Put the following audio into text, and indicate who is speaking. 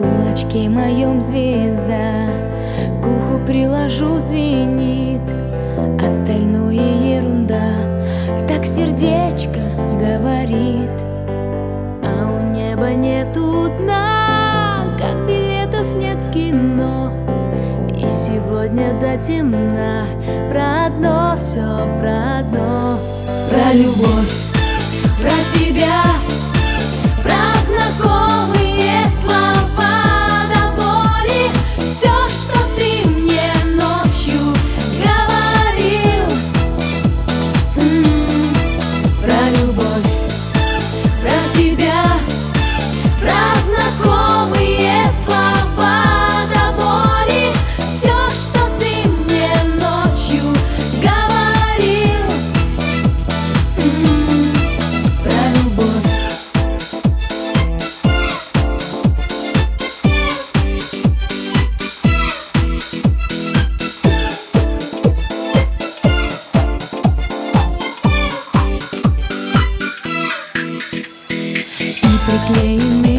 Speaker 1: кулачке моем звезда, к уху приложу, звенит, остальное ерунда, так сердечко говорит. А у неба нету дна, как билетов нет в кино. И сегодня до темна про одно, все про одно. Про любовь, про тебя, про знакомые слова до боли. Все, что ты мне ночью говорил. Про любовь, про тебя, про знакомые слова до боли. Все, что ты мне ночью говорил. Про любовь. И приклеенный